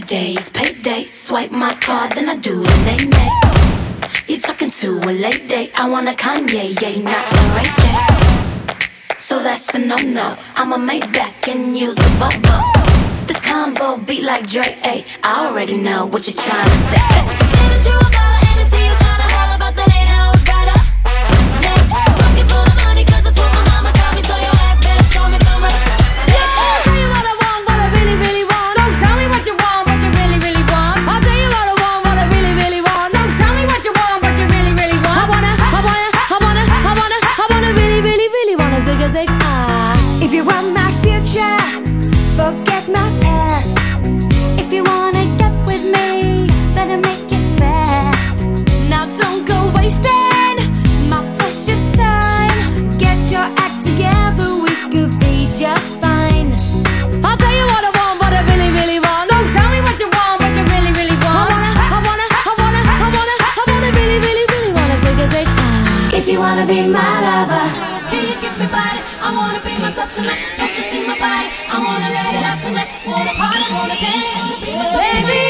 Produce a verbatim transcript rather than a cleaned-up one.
Friday is payday. Swipe my card, then I do the nay-nay. You're talking to a late date. I want a Kanye, yeah, not a Ray J. So that's a no-no. I'ma make back and use a Volvo. This convo beat like Dre, ayy. I already know what you're trying to say. You say that you a baller and I see you trying to holler, but that ain't how it's right up. Next, looking for the money, cause that's what my mama taught me. So your ass better show me some respect. I'll tell you what I want, what I really, really want. Don't tell me what you want, what you really, really want. I'll tell you what I want, what I really, really want. Don't tell me what you want, what you really, really want. I wanna, I wanna, I wanna, I wanna, I wanna really, really, really wanna zig a zig ah. If you want my future, forget my past. If you wanna get with me, better make it fast. Now don't go wasting my precious time. Get your act together, we could be just fine. I'll tell you what I want, what I really, really want. Don't tell me what you want, what you really, really want. I wanna, I wanna, I wanna, I wanna, I wanna really, really, really wanna zig a zig ah. If you wanna be my lover, can you give me body? I wanna be myself tonight. Don't you see my body? I wanna let it out tonight. Wanna party, wanna dance. Wanna be myself tonight. Baby,